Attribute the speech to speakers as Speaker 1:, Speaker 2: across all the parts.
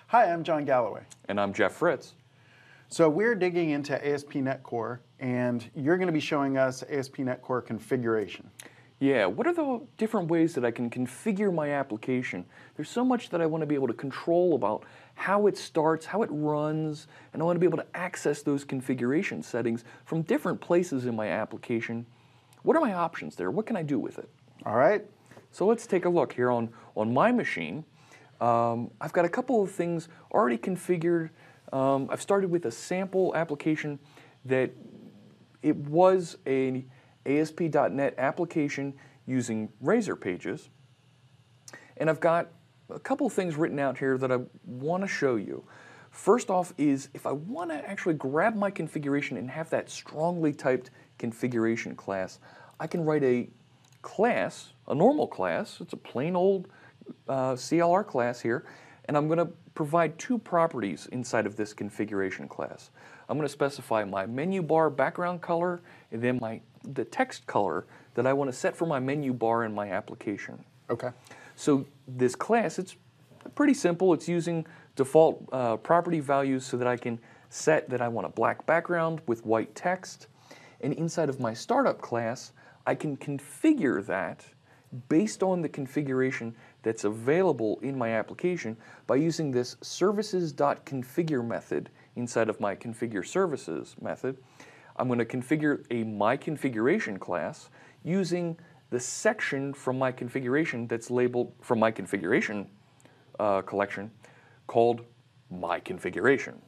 Speaker 1: Hi, I'm John Galloway.
Speaker 2: And I'm Jeff Fritz.
Speaker 1: So we're digging into ASP.NET Core, and you're going to be showing us ASP.NET Core configuration.
Speaker 2: Yeah, what are the different ways that I can configure my application? There's so much that I want to be able to control about how it starts, how it runs, and I want to be able to access those configuration settings from different places in my application. What are my options there? What can I do with it?
Speaker 1: All right.
Speaker 2: So let's take a look here on my machine. I've got a couple of things already configured. I've started with a sample application that it was an ASP.NET application using Razor Pages. And I've got a couple of things written out here that I want to show you. First off is if I want to actually grab my configuration and have that strongly typed configuration class, I can write a class, a normal class. It's a plain old CLR class here, and I'm going to provide two properties inside of this configuration class. I'm going to specify my menu bar background color and then the text color that I want to set for my menu bar in my application.
Speaker 1: Okay.
Speaker 2: So this class, it's pretty simple. It's using default property values so that I can set that I want a black background with white text. And inside of my startup class, I can configure that based on the configuration that's available in my application by using this services.configure method inside of my configure services method. I'm going to configure a my configuration class using the section from my configuration that's labeled from my configuration collection called my configuration.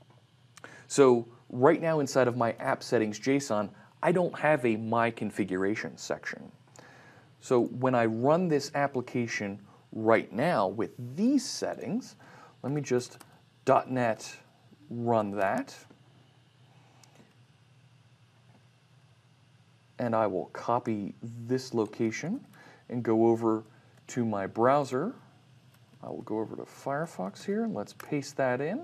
Speaker 2: So right now inside of my app settings JSON, I don't have a my configuration section. So when I run this application right now with these settings, let me just .NET run that. And I will copy this location and go over to my browser. I will go over to Firefox here and let's paste that in.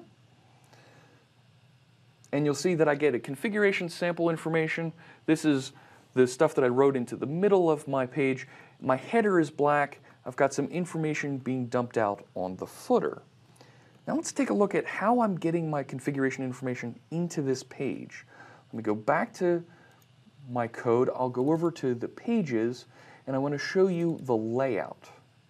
Speaker 2: And you'll see that I get a configuration sample information. This is the stuff that I wrote into the middle of my page. My header is black. I've got some information being dumped out on the footer. Now let's take a look at how I'm getting my configuration information into this page. Let me go back to my code. I'll go over to the pages and I want to show you the layout.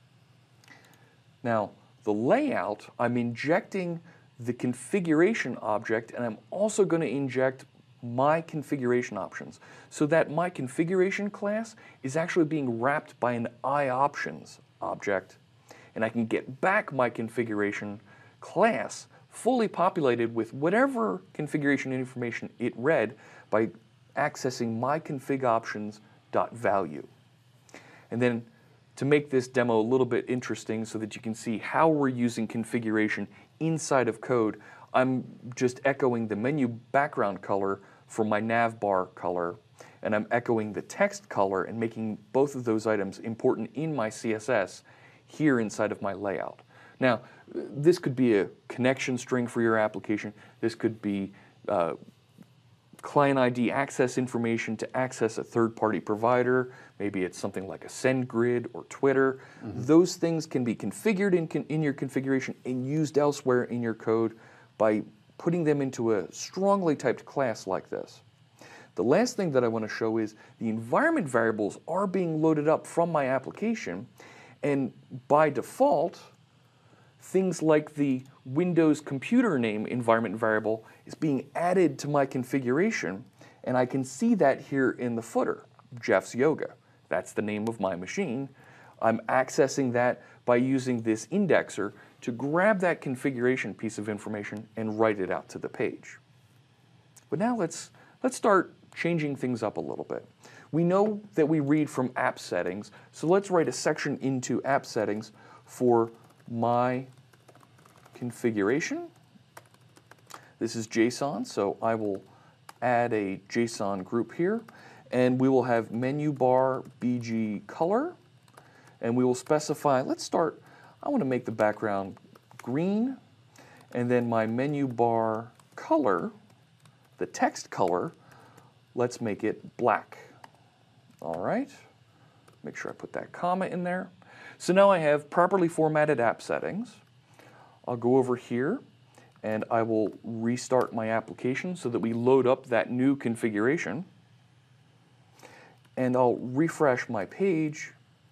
Speaker 2: Now the layout, I'm injecting the configuration object and I'm also going to inject my configuration options so that my configuration class is actually being wrapped by an iOptions object, and I can get back my configuration class fully populated with whatever configuration information it read by accessing my config options.value. And then to make this demo a little bit interesting so that you can see how we're using configuration inside of code, I'm just echoing the menu background color for my nav bar color, and I'm echoing the text color and making both of those items important in my CSS here inside of my layout. Now, this could be a connection string for your application. This could be client ID access information to access a third-party provider. Maybe it's something like a SendGrid or Twitter. Those things can be configured in your configuration and used elsewhere in your code by putting them into a strongly typed class like this. The last thing that I want to show is the environment variables are being loaded up from my application, and by default, things like the Windows computer name environment variable is being added to my configuration, and I can see that here in the footer, Jeff's Yoga. That's the name of my machine. I'm accessing that by using this indexer to grab that configuration piece of information and write it out to the page. But now let's start changing things up a little bit. We know that we read from app settings, so let's write a section into app settings for my configuration. This is JSON, so I will add a JSON group here, and we will have menu bar BG color, and we will specify, I want to make the background green, and then my menu bar color, the text color, let's make it black. All right, make sure I put that comma in there. So now I have properly formatted app settings. I'll go over here and I will restart my application so that we load up that new configuration. And I'll refresh my page.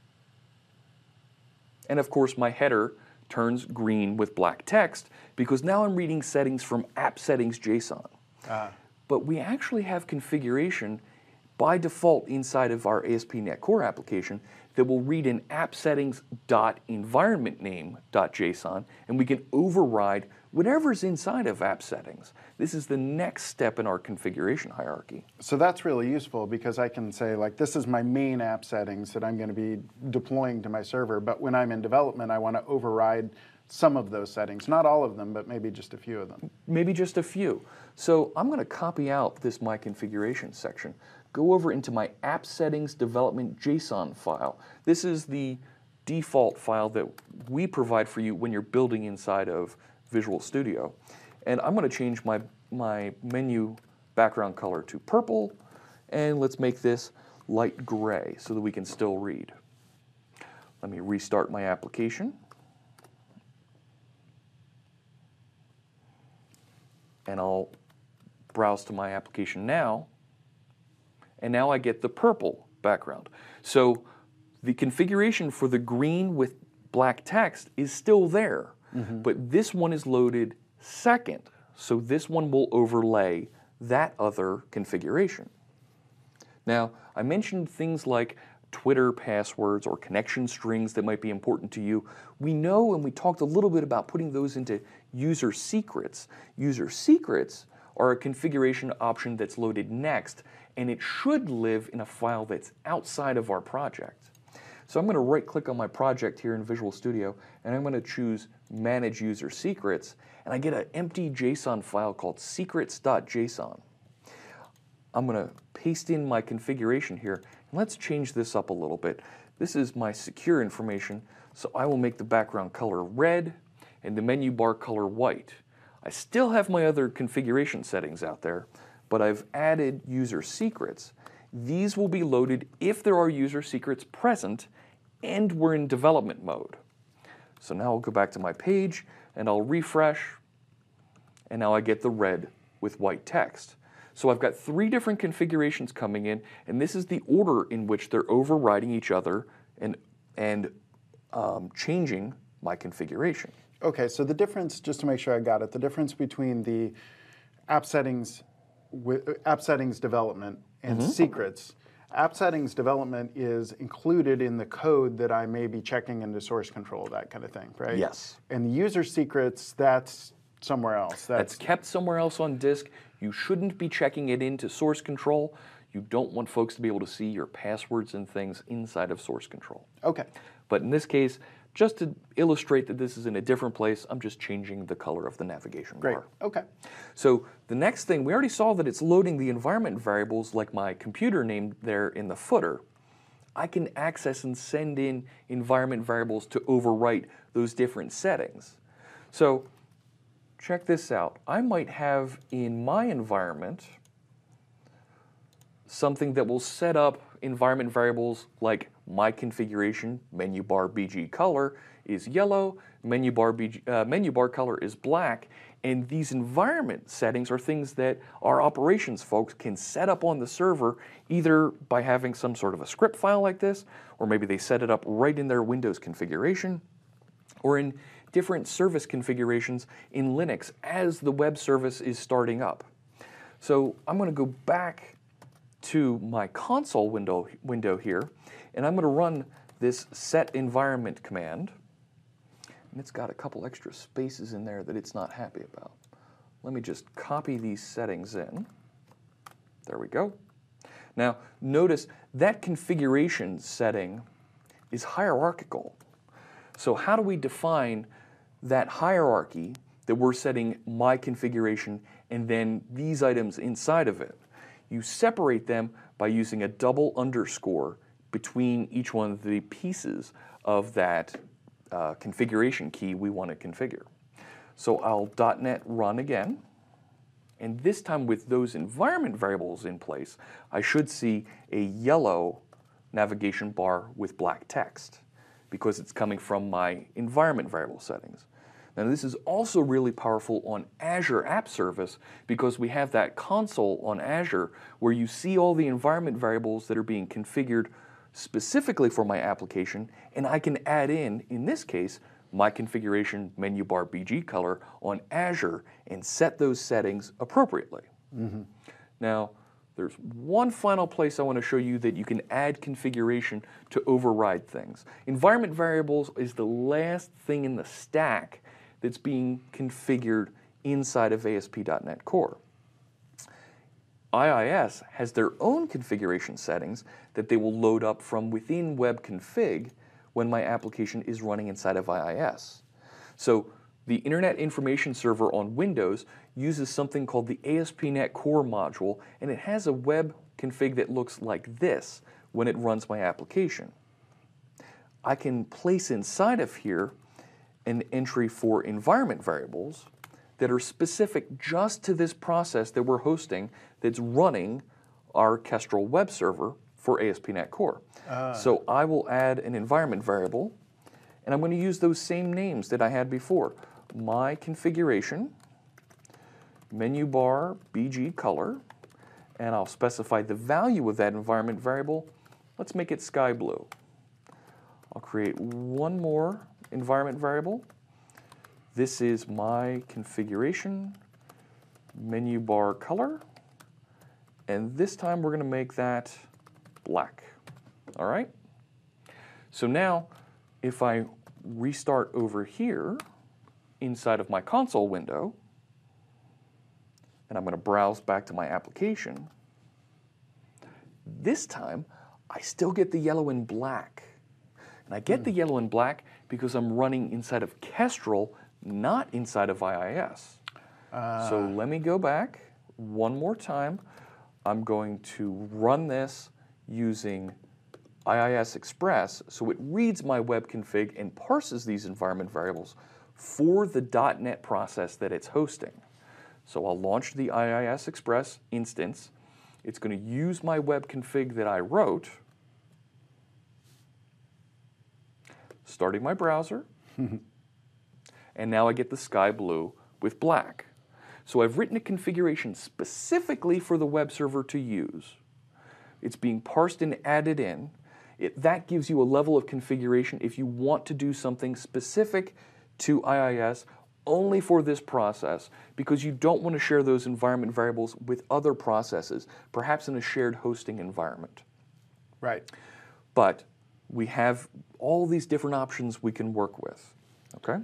Speaker 2: And of course, my header turns green with black text because now I'm reading settings from app settings JSON. But we actually have configuration by default inside of our ASP.NET Core application that will read an app settings.environmentName.json, and we can override whatever's inside of app settings. This is the next step in our configuration hierarchy.
Speaker 1: So that's really useful because I can say, like, this is my main app settings that I'm going to be deploying to my server, but when I'm in development, I want to override some of those settings. Not all of them, but maybe just a few of them.
Speaker 2: Maybe just a few. So I'm going to copy out this My Configuration section, go over into my app settings development JSON file. This is the default file that we provide for you when you're building inside of Visual Studio. And I'm going to change my menu background color to purple, and let's make this light gray so that we can still read. Let me restart my application. And I'll browse to my application now, and now I get the purple background. So the configuration for the green with black text is still there, but this one is loaded second. So this one will overlay that other configuration. Now, I mentioned things like Twitter passwords or connection strings that might be important to you. We know, and we talked a little bit about putting those into user secrets. User secrets are a configuration option that's loaded next, and it should live in a file that's outside of our project. So I'm going to right-click on my project here in Visual Studio, and I'm going to choose Manage User Secrets, and I get an empty JSON file called secrets.json. I'm going to paste in my configuration here, and let's change this up a little bit. This is my secure information, so I will make the background color red and the menu bar color white. I still have my other configuration settings out there, but I've added user secrets. These will be loaded if there are user secrets present and we're in development mode. So now I'll go back to my page and I'll refresh, and now I get the red with white text. So I've got 3 different configurations coming in, and this is the order in which they're overriding each other and changing my configuration.
Speaker 1: Okay, so the difference, just to make sure I got it, the difference between the app settings development and secrets. App settings development is included in the code that I may be checking into source control, that kind of thing, right?
Speaker 2: Yes.
Speaker 1: And the user secrets, that's somewhere else.
Speaker 2: That's kept somewhere else on disk. You shouldn't be checking it into source control. You don't want folks to be able to see your passwords and things inside of source control.
Speaker 1: Okay.
Speaker 2: But in this case, just to illustrate that this is in a different place, I'm just changing the color of the navigation bar.
Speaker 1: Great. Okay.
Speaker 2: So the next thing, we already saw that it's loading the environment variables like my computer name there in the footer. I can access and send in environment variables to overwrite those different settings. So check this out. I might have in my environment something that will set up environment variables like my configuration, menu bar BG color is yellow, menu bar color is black, and these environment settings are things that our operations folks can set up on the server either by having some sort of a script file like this, or maybe they set it up right in their Windows configuration, or in different service configurations in Linux as the web service is starting up. So I'm going to go back to my console window here, and I'm going to run this set environment command. And it's got a couple extra spaces in there that it's not happy about. Let me just copy these settings in. There we go. Now, notice that configuration setting is hierarchical. So how do we define that hierarchy that we're setting my configuration and then these items inside of it? You separate them by using a double underscore between each one of the pieces of that configuration key we want to configure. So I'll .NET run again, and this time with those environment variables in place, I should see a yellow navigation bar with black text because it's coming from my environment variable settings. Now this is also really powerful on Azure App Service because we have that console on Azure where you see all the environment variables that are being configured specifically for my application, and I can add in this case, my configuration menu bar BG color on Azure and set those settings appropriately. Now, there's one final place I want to show you that you can add configuration to override things. Environment variables is the last thing in the stack that's being configured inside of ASP.NET Core. IIS has their own configuration settings that they will load up from within web config when my application is running inside of IIS. So the Internet Information Server on Windows uses something called the ASP.NET Core module, and it has a web config that looks like this when it runs my application. I can place inside of here an entry for environment variables that are specific just to this process that we're hosting that's running our Kestrel web server for ASP.NET Core. So I will add an environment variable, and I'm going to use those same names that I had before. My configuration, menu bar BG color, and I'll specify the value of that environment variable. Let's make it sky blue. I'll create one more environment variable. This is my configuration, menu bar color, and this time we're going to make that black. All right? So now, if I restart over here inside of my console window, and I'm going to browse back to my application, this time I still get the yellow and black. And I get the yellow and black because I'm running inside of Kestrel, not inside of IIS. So let me go back one more time. I'm going to run this using IIS Express, so it reads my web config and parses these environment variables for the .NET process that it's hosting. So I'll launch the IIS Express instance. It's going to use my web config that I wrote, starting my browser, and now I get the sky blue with black. So I've written a configuration specifically for the web server to use. It's being parsed and added in. That gives you a level of configuration if you want to do something specific to IIS only for this process, because you don't want to share those environment variables with other processes, perhaps in a shared hosting environment.
Speaker 1: Right.
Speaker 2: But we have all these different options we can work with. Okay?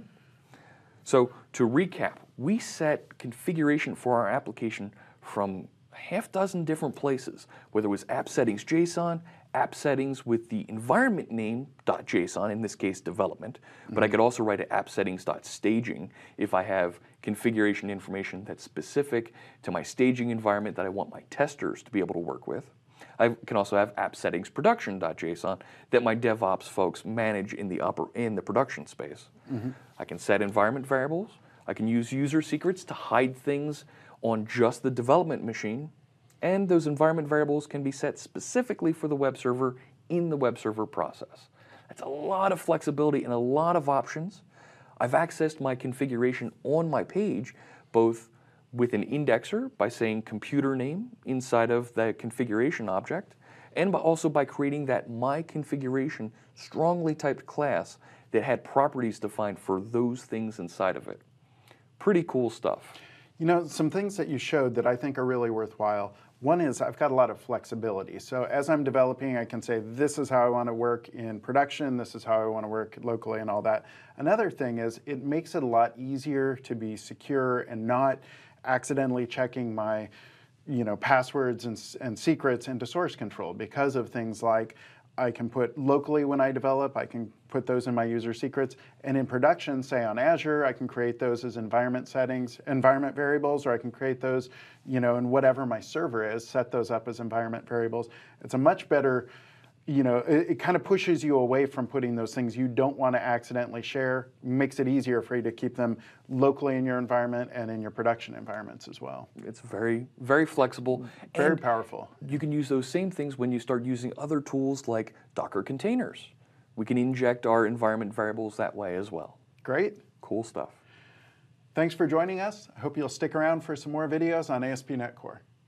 Speaker 2: So to recap, we set configuration for our application from a half dozen different places, whether it was app settings JSON, app settings with the environment name .json, in this case development, but I could also write an app settings.staging if I have configuration information that's specific to my staging environment that I want my testers to be able to work with. I can also have app settings production.json that my DevOps folks manage in the production space. I can set environment variables. I can use user secrets to hide things on just the development machine. And those environment variables can be set specifically for the web server in the web server process. That's a lot of flexibility and a lot of options. I've accessed my configuration on my page, both with an indexer by saying computer name inside of the configuration object, and also by creating that my configuration strongly typed class that had properties defined for those things inside of it. Pretty cool stuff.
Speaker 1: You know, some things that you showed that I think are really worthwhile. One is I've got a lot of flexibility. So as I'm developing, I can say, this is how I want to work in production, this is how I want to work locally and all that. Another thing is it makes it a lot easier to be secure and not accidentally checking my passwords and secrets into source control because of things like I can put locally when I develop, I can put those in my user secrets, and in production, say on Azure, I can create those as environment settings, environment variables, or I can create those, in whatever my server is, set those up as environment variables. It's a much better, it kind of pushes you away from putting those things you don't want to accidentally share, makes it easier for you to keep them locally in your environment and in your production environments as well.
Speaker 2: It's very, very flexible.
Speaker 1: Very powerful.
Speaker 2: You can use those same things when you start using other tools like Docker containers. We can inject our environment variables that way as well.
Speaker 1: Great.
Speaker 2: Cool stuff.
Speaker 1: Thanks for joining us. I hope you'll stick around for some more videos on ASP.NET Core.